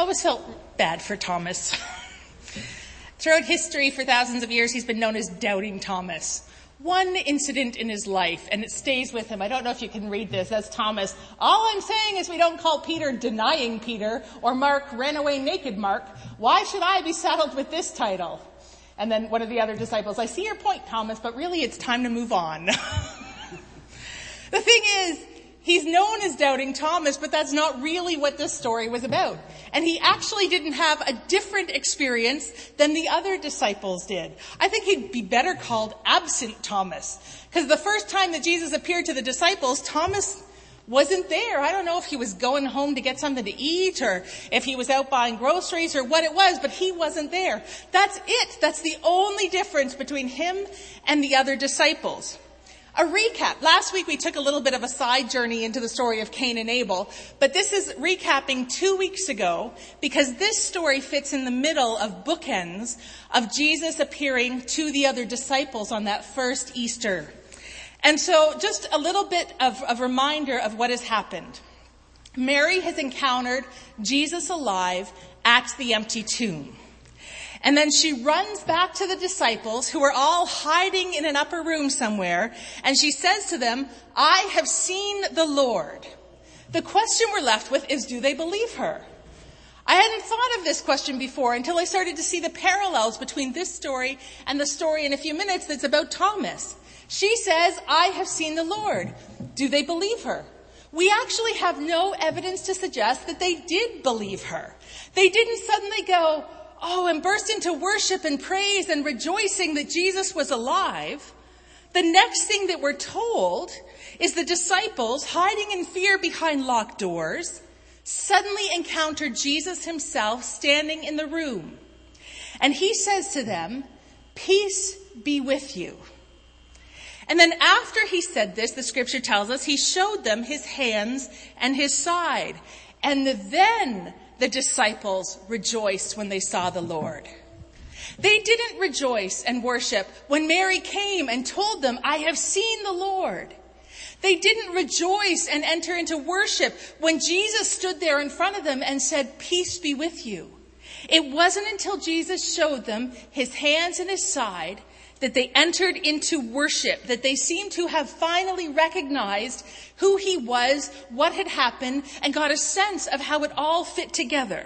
always felt bad for Thomas. Throughout history, for thousands of years, he's been known as Doubting Thomas. One incident in his life, and it stays with him. I don't know if you can read this. That's Thomas. All I'm saying is we don't call Peter Denying Peter or Mark Ran Away Naked Mark. Why should I be saddled with this title? And then one of the other disciples, I see your point, Thomas, but really it's time to move on. The thing is, he's known as Doubting Thomas, but that's not really what this story was about. And he actually didn't have a different experience than the other disciples did. I think he'd be better called Absent Thomas. Because the first time that Jesus appeared to the disciples, Thomas wasn't there. I don't know if he was going home to get something to eat or if he was out buying groceries or what it was, but he wasn't there. That's it. That's the only difference between him and the other disciples. A recap. Last week we took a little bit of a side journey into the story of Cain and Abel, but this is recapping 2 weeks ago because this story fits in the middle of bookends of Jesus appearing to the other disciples on that first Easter. And so just a little bit of a reminder of what has happened. Mary has encountered Jesus alive at the empty tomb. And then she runs back to the disciples who are all hiding in an upper room somewhere. And she says to them, I have seen the Lord. The question we're left with is, do they believe her? I hadn't thought of this question before until I started to see the parallels between this story and the story in a few minutes that's about Thomas. She says, I have seen the Lord. Do they believe her? We actually have no evidence to suggest that they did believe her. They didn't suddenly go, and burst into worship and praise and rejoicing that Jesus was alive. The next thing that we're told is the disciples, hiding in fear behind locked doors, suddenly encountered Jesus himself standing in the room. And he says to them, peace be with you. And then after he said this, the scripture tells us, he showed them his hands and his side. And then the disciples rejoiced when they saw the Lord. They didn't rejoice and worship when Mary came and told them, I have seen the Lord. They didn't rejoice and enter into worship when Jesus stood there in front of them and said, peace be with you. It wasn't until Jesus showed them his hands and his side that they entered into worship, that they seemed to have finally recognized who he was, what had happened, and got a sense of how it all fit together.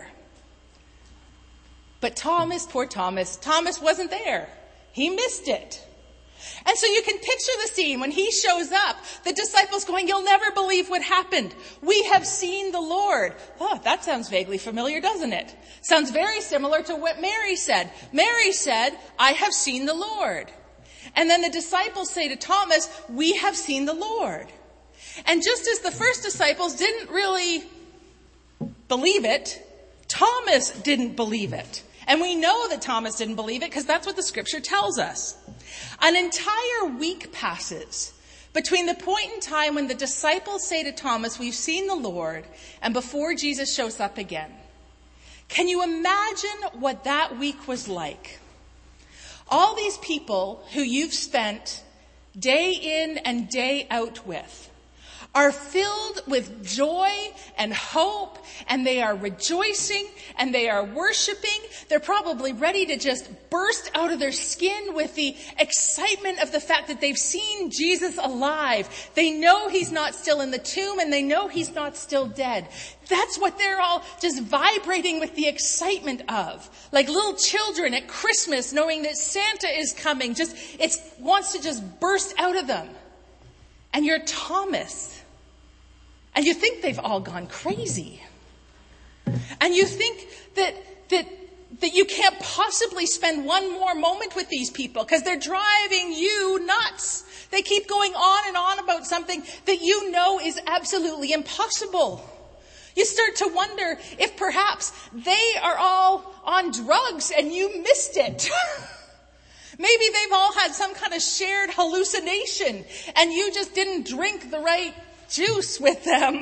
But Thomas, poor Thomas wasn't there. He missed it. And so you can picture the scene when he shows up, the disciples going, you'll never believe what happened. We have seen the Lord. Oh, that sounds vaguely familiar, doesn't it? Sounds very similar to what Mary said. Mary said, I have seen the Lord. And then the disciples say to Thomas, we have seen the Lord. And just as the first disciples didn't really believe it, Thomas didn't believe it. And we know that Thomas didn't believe it because that's what the scripture tells us. An entire week passes between the point in time when the disciples say to Thomas, we've seen the Lord, and before Jesus shows up again. Can you imagine what that week was like? All these people who you've spent day in and day out with are filled with joy and hope, and they are rejoicing and they are worshiping. They're probably ready to just burst out of their skin with the excitement of the fact that they've seen Jesus alive. They know he's not still in the tomb and they know he's not still dead. That's what they're all just vibrating with the excitement of. Like little children at Christmas knowing that Santa is coming. It wants to just burst out of them. And you're Thomas. And you think they've all gone crazy. And you think that you can't possibly spend one more moment with these people because they're driving you nuts. They keep going on and on about something that you know is absolutely impossible. You start to wonder if perhaps they are all on drugs and you missed it. Maybe they've all had some kind of shared hallucination and you just didn't drink the right juice with them.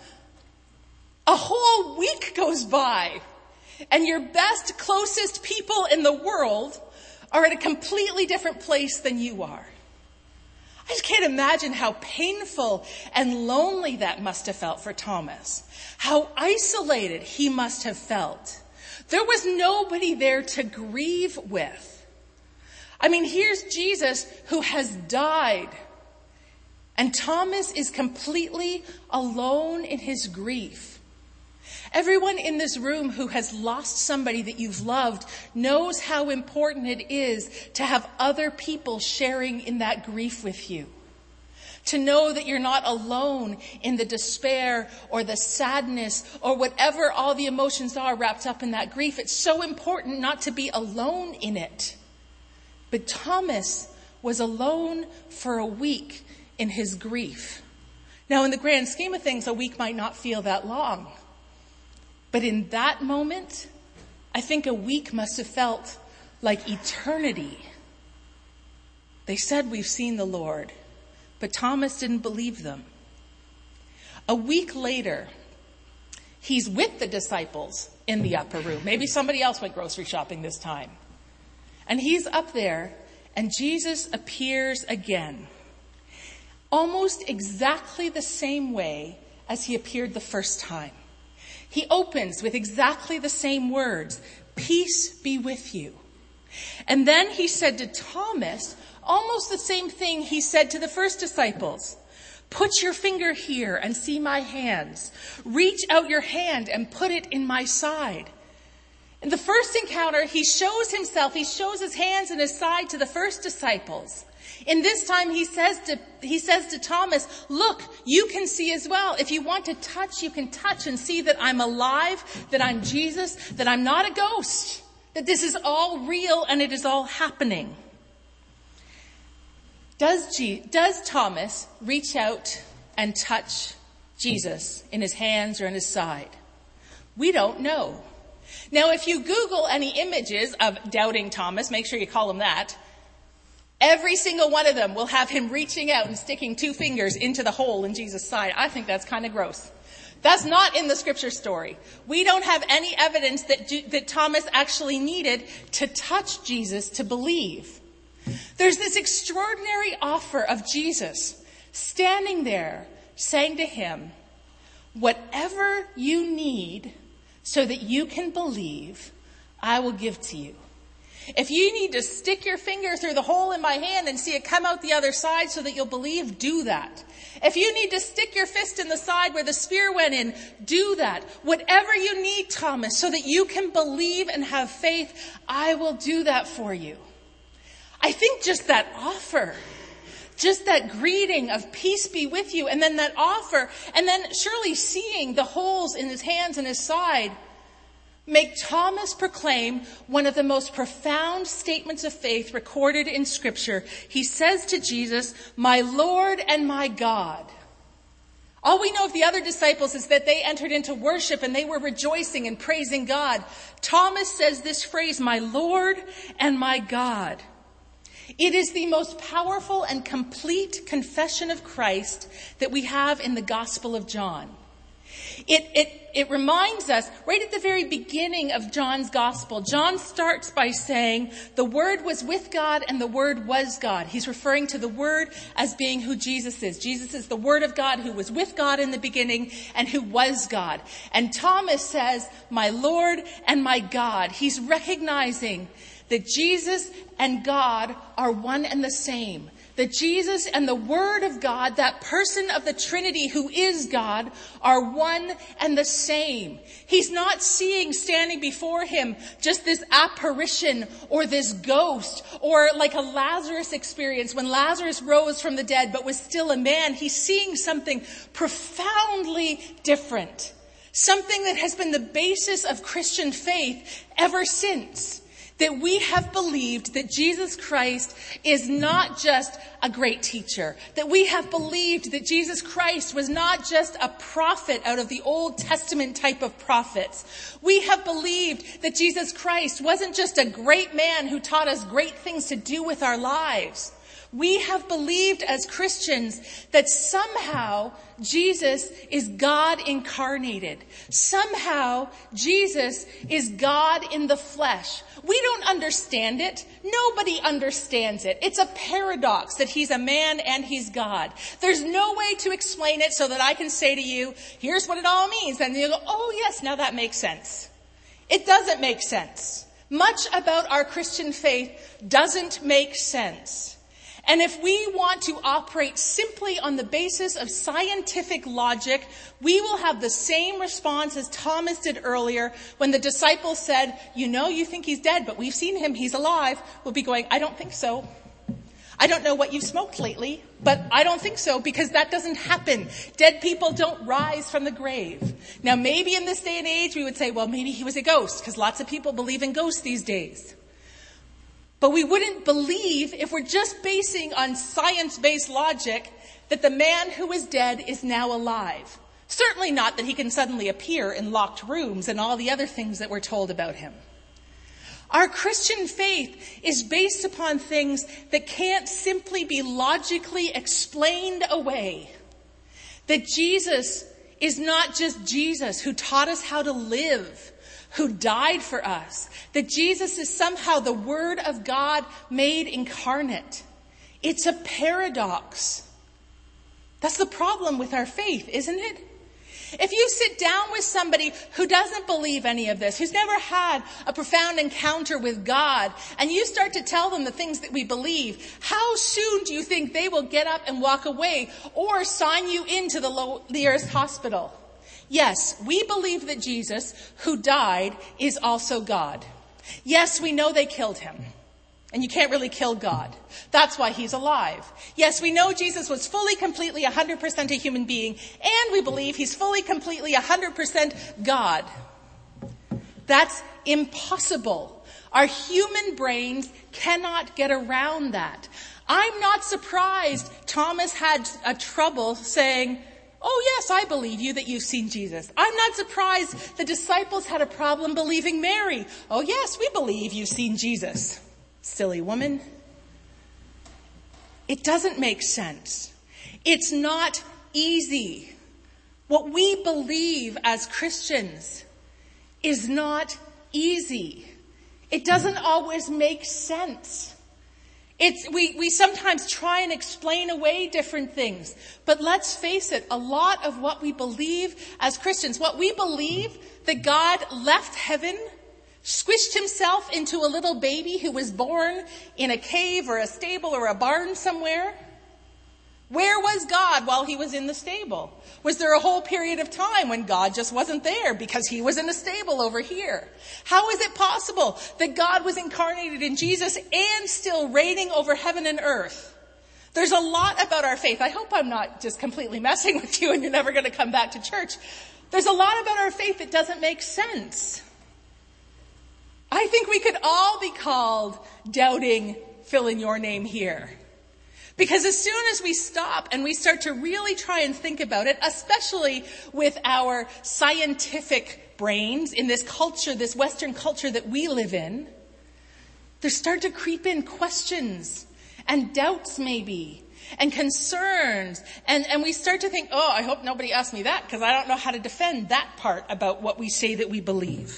A whole week goes by and your best, closest people in the world are at a completely different place than you are. I just can't imagine how painful and lonely that must have felt for Thomas. How isolated he must have felt. There was nobody there to grieve with. I mean, here's Jesus who has died. And Thomas is completely alone in his grief. Everyone in this room who has lost somebody that you've loved knows how important it is to have other people sharing in that grief with you. To know that you're not alone in the despair or the sadness or whatever all the emotions are wrapped up in that grief. It's so important not to be alone in it. But Thomas was alone for a week in his grief. Now, in the grand scheme of things, a week might not feel that long. But in that moment, I think a week must have felt like eternity. They said, "We've seen the Lord." But Thomas didn't believe them. A week later, he's with the disciples in the upper room. Maybe somebody else went grocery shopping this time. And he's up there, and Jesus appears again. Almost exactly the same way as he appeared the first time. He opens with exactly the same words, "Peace be with you." And then he said to Thomas, almost the same thing he said to the first disciples. "Put your finger here and see my hands. Reach out your hand and put it in my side." In the first encounter, he shows himself, he shows his hands and his side to the first disciples. In this time, he says to Thomas, "Look, you can see as well. If you want to touch, you can touch and see that I'm alive, that I'm Jesus, that I'm not a ghost, that this is all real and it is all happening." Does Thomas reach out and touch Jesus in his hands or in his side? We don't know. Now, if you Google any images of doubting Thomas, make sure you call him that, every single one of them will have him reaching out and sticking two fingers into the hole in Jesus' side. I think that's kind of gross. That's not in the scripture story. We don't have any evidence that Thomas actually needed to touch Jesus to believe. There's this extraordinary offer of Jesus standing there saying to him, "Whatever you need so that you can believe, I will give to you. If you need to stick your finger through the hole in my hand and see it come out the other side so that you'll believe, do that. If you need to stick your fist in the side where the spear went in, do that. Whatever you need, Thomas, so that you can believe and have faith, I will do that for you." I think just that offer, just that greeting of "peace be with you," and then that offer, and then surely seeing the holes in his hands and his side, make Thomas proclaim one of the most profound statements of faith recorded in Scripture. He says to Jesus, "My Lord and my God." All we know of the other disciples is that they entered into worship and they were rejoicing and praising God. Thomas says this phrase, "My Lord and my God." It is the most powerful and complete confession of Christ that we have in the Gospel of John. It reminds us, right at the very beginning of John's Gospel, John starts by saying, "The Word was with God and the Word was God." He's referring to the Word as being who Jesus is. Jesus is the Word of God who was with God in the beginning and who was God. And Thomas says, "My Lord and my God." He's recognizing that Jesus and God are one and the same. That Jesus and the Word of God, that person of the Trinity who is God, are one and the same. He's not seeing standing before him just this apparition or this ghost or like a Lazarus experience when Lazarus rose from the dead but was still a man. He's seeing something profoundly different. Something that has been the basis of Christian faith ever since. That we have believed that Jesus Christ is not just a great teacher. That we have believed that Jesus Christ was not just a prophet out of the Old Testament type of prophets. We have believed that Jesus Christ wasn't just a great man who taught us great things to do with our lives. We have believed as Christians that somehow Jesus is God incarnated. Somehow Jesus is God in the flesh. We don't understand it. Nobody understands it. It's a paradox that he's a man and he's God. There's no way to explain it so that I can say to you, here's what it all means. And you go, oh yes, now that makes sense. It doesn't make sense. Much about our Christian faith doesn't make sense. And if we want to operate simply on the basis of scientific logic, we will have the same response as Thomas did earlier when the disciples said, you think he's dead, but we've seen him, he's alive. We'll be going, I don't think so. I don't know what you've smoked lately, but I don't think so because that doesn't happen. Dead people don't rise from the grave. Now maybe in this day and age we would say, well, maybe he was a ghost because lots of people believe in ghosts these days. But we wouldn't believe, if we're just basing on science-based logic, that the man who is dead is now alive. Certainly not that he can suddenly appear in locked rooms and all the other things that we're told about him. Our Christian faith is based upon things that can't simply be logically explained away. That Jesus is not just Jesus who taught us how to live, who died for us. That Jesus is somehow the Word of God made incarnate. It's a paradox. That's the problem with our faith, isn't it? If you sit down with somebody who doesn't believe any of this, who's never had a profound encounter with God, and you start to tell them the things that we believe, how soon do you think they will get up and walk away or sign you into the nearest hospital? Yes, we believe that Jesus, who died, is also God. Yes, we know they killed him. And you can't really kill God. That's why he's alive. Yes, we know Jesus was fully, completely, 100% a human being. And we believe he's fully, completely, 100% God. That's impossible. Our human brains cannot get around that. I'm not surprised Thomas had a trouble saying, oh yes, I believe you that you've seen Jesus. I'm not surprised the disciples had a problem believing Mary. Oh yes, we believe you've seen Jesus. Silly woman. It doesn't make sense. It's not easy. What we believe as Christians is not easy. It doesn't always make sense. We sometimes try and explain away different things. But let's face it, a lot of what we believe as Christians, what we believe that God left heaven, squished himself into a little baby who was born in a cave or a stable or a barn somewhere. Where was God while he was in the stable? Was there a whole period of time when God just wasn't there because he was in a stable over here? How is it possible that God was incarnated in Jesus and still reigning over heaven and earth? There's a lot about our faith. I hope I'm not just completely messing with you and you're never going to come back to church. There's a lot about our faith that doesn't make sense. I think we could all be called doubting, fill in your name here. Because as soon as we stop and we start to really try and think about it, especially with our scientific brains in this culture, this Western culture that we live in, there start to creep in questions and doubts maybe and concerns. And we start to think, oh, I hope nobody asks me that because I don't know how to defend that part about what we say that we believe.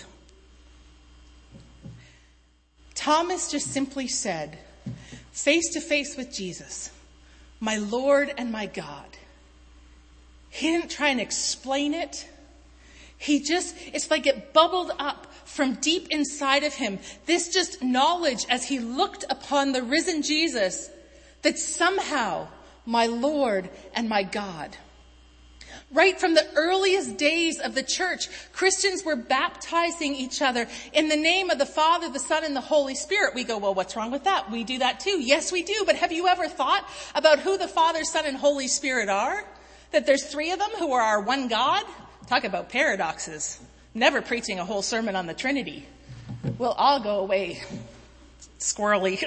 Thomas just simply said, face to face with Jesus, my Lord and my God. He didn't try and explain it. It's like it bubbled up from deep inside of him. This just knowledge as he looked upon the risen Jesus that somehow my Lord and my God. Right from the earliest days of the church, Christians were baptizing each other in the name of the Father, the Son, and the Holy Spirit. We go, well, what's wrong with that? We do that too. Yes, we do. But have you ever thought about who the Father, Son, and Holy Spirit are? That there's three of them who are our one God? Talk about paradoxes. Never preaching a whole sermon on the Trinity. We'll all go away squirrely.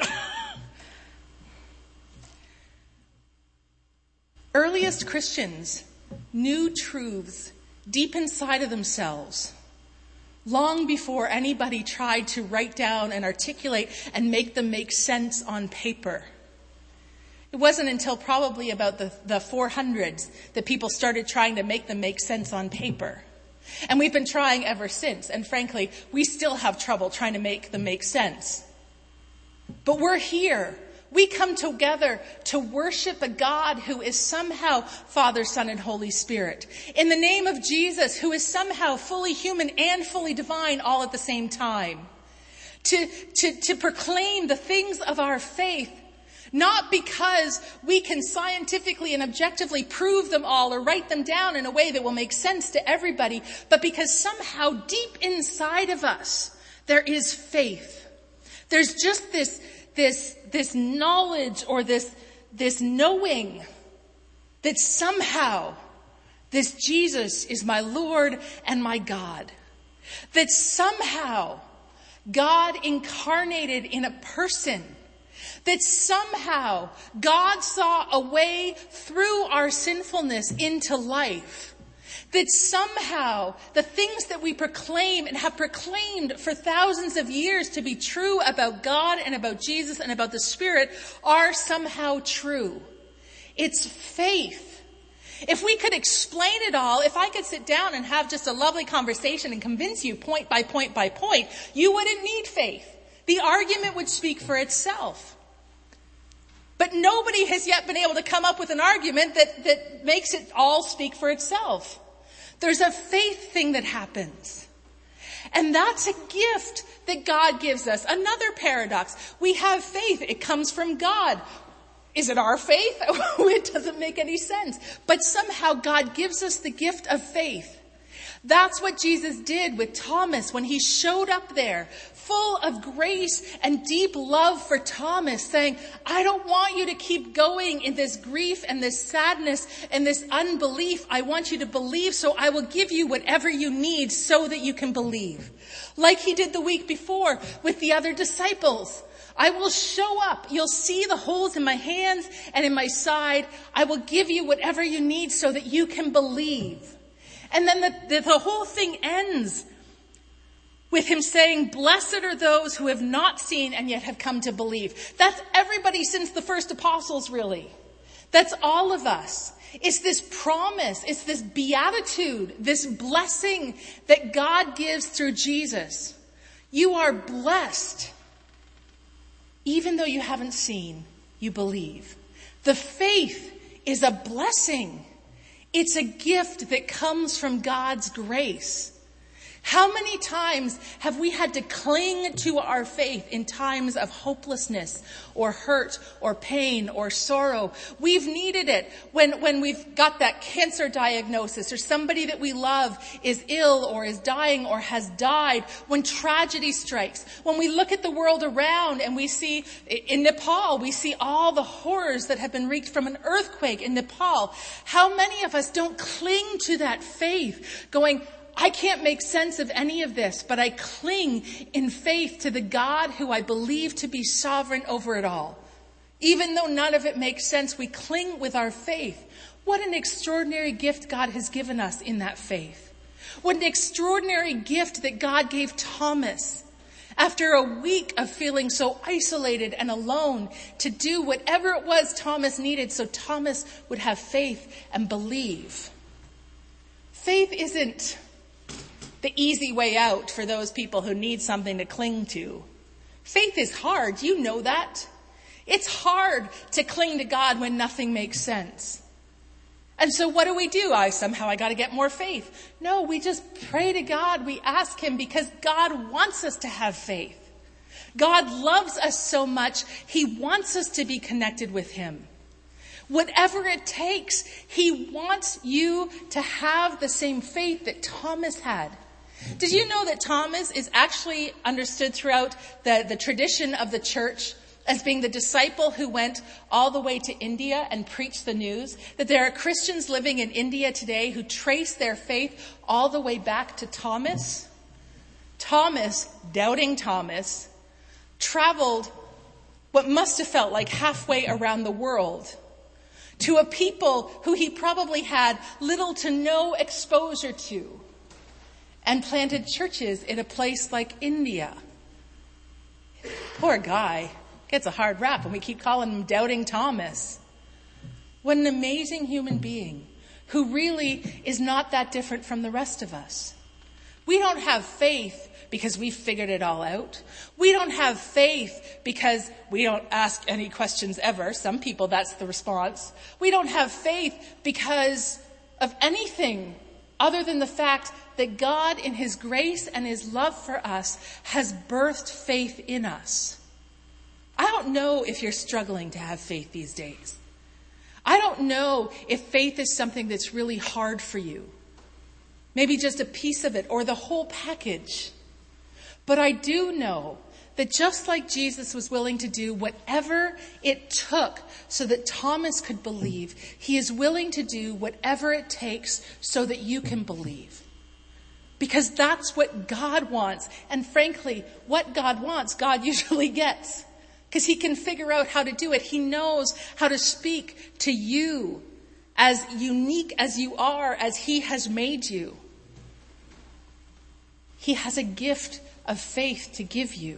Earliest Christians knew truths deep inside of themselves long before anybody tried to write down and articulate and make them make sense on paper. It wasn't until probably about the 400s that people started trying to make them make sense on paper. And we've been trying ever since. And frankly, we still have trouble trying to make them make sense. But we're here. We come together to worship a God who is somehow Father, Son, and Holy Spirit. In the name of Jesus, who is somehow fully human and fully divine all at the same time. To proclaim the things of our faith, not because we can scientifically and objectively prove them all or write them down in a way that will make sense to everybody, but because somehow deep inside of us, there is faith. There's just this knowledge or this knowing that somehow this Jesus is my Lord and my God. That somehow God incarnated in a person. That somehow God saw a way through our sinfulness into life. That somehow the things that we proclaim and have proclaimed for thousands of years to be true about God and about Jesus and about the Spirit are somehow true. It's faith. If we could explain it all, if I could sit down and have just a lovely conversation and convince you point by point by point, you wouldn't need faith. The argument would speak for itself. But nobody has yet been able to come up with an argument that makes it all speak for itself. There's a faith thing that happens. And that's a gift that God gives us. Another paradox. We have faith. It comes from God. Is it our faith? It doesn't make any sense. But somehow God gives us the gift of faith. That's what Jesus did with Thomas when he showed up there, full of grace and deep love for Thomas, saying, I don't want you to keep going in this grief and this sadness and this unbelief. I want you to believe, so I will give you whatever you need so that you can believe. Like he did the week before with the other disciples. I will show up. You'll see the holes in my hands and in my side. I will give you whatever you need so that you can believe. And then the whole thing ends with him saying, blessed are those who have not seen and yet have come to believe. That's everybody since the first apostles, really. That's all of us. It's this promise. It's this beatitude, this blessing that God gives through Jesus. You are blessed. Even though you haven't seen, you believe. The faith is a blessing. It's a gift that comes from God's grace. How many times have we had to cling to our faith in times of hopelessness or hurt or pain or sorrow? We've needed it when we've got that cancer diagnosis or somebody that we love is ill or is dying or has died, when tragedy strikes, when we look at the world around and we see in Nepal, we see all the horrors that have been wreaked from an earthquake in Nepal. How many of us don't cling to that faith going, I can't make sense of any of this, but I cling in faith to the God who I believe to be sovereign over it all. Even though none of it makes sense, we cling with our faith. What an extraordinary gift God has given us in that faith. What an extraordinary gift that God gave Thomas after a week of feeling so isolated and alone to do whatever it was Thomas needed so Thomas would have faith and believe. Faith isn't the easy way out for those people who need something to cling to. Faith is hard. You know that. It's hard to cling to God when nothing makes sense. And so what do? I got to get more faith. No, we just pray to God. We ask him because God wants us to have faith. God loves us so much. He wants us to be connected with him. Whatever it takes, he wants you to have the same faith that Thomas had. Did you know that Thomas is actually understood throughout the tradition of the church as being the disciple who went all the way to India and preached the news? That there are Christians living in India today who trace their faith all the way back to Thomas? Thomas, doubting Thomas, traveled what must have felt like halfway around the world to a people who he probably had little to no exposure to, and planted churches in a place like India. Poor guy. Gets a hard rap and we keep calling him Doubting Thomas. What an amazing human being who really is not that different from the rest of us. We don't have faith because we've figured it all out. We don't have faith because we don't ask any questions ever. Some people, that's the response. We don't have faith because of anything other than the fact that God, in his grace and his love for us, has birthed faith in us. I don't know if you're struggling to have faith these days. I don't know if faith is something that's really hard for you. Maybe just a piece of it or the whole package. But I do know that just like Jesus was willing to do whatever it took so that Thomas could believe, he is willing to do whatever it takes so that you can believe. Because that's what God wants. And frankly, what God wants, God usually gets. Because he can figure out how to do it. He knows how to speak to you as unique as you are, as he has made you. He has a gift of faith to give you.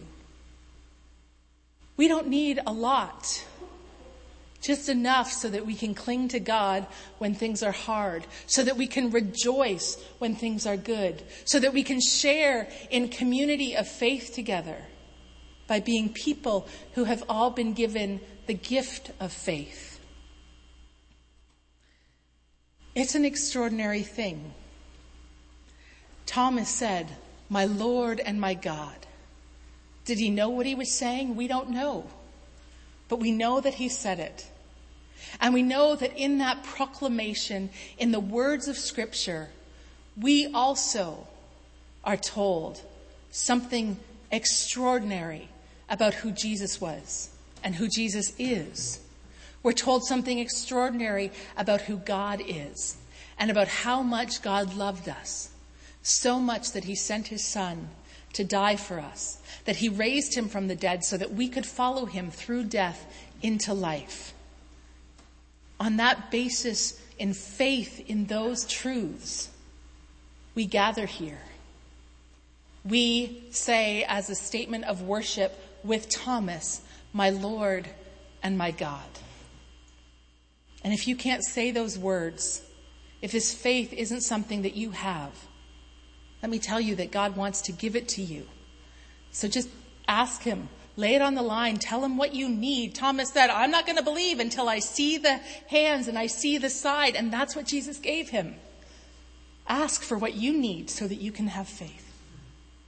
We don't need a lot. Just enough so that we can cling to God when things are hard, so that we can rejoice when things are good, so that we can share in community of faith together by being people who have all been given the gift of faith. It's an extraordinary thing. Thomas said, "My Lord and my God." Did he know what he was saying? We don't know. But we know that he said it. And we know that in that proclamation, in the words of Scripture, we also are told something extraordinary about who Jesus was and who Jesus is. We're told something extraordinary about who God is and about how much God loved us. So much that he sent his son to die for us, that he raised him from the dead so that we could follow him through death into life. On that basis, in faith in those truths, we gather here. We say as a statement of worship with Thomas, "My Lord and my God." And if you can't say those words, if this faith isn't something that you have, let me tell you that God wants to give it to you. So just ask him. Lay it on the line. Tell him what you need. Thomas said, "I'm not going to believe until I see the hands and I see the side." And that's what Jesus gave him. Ask for what you need so that you can have faith.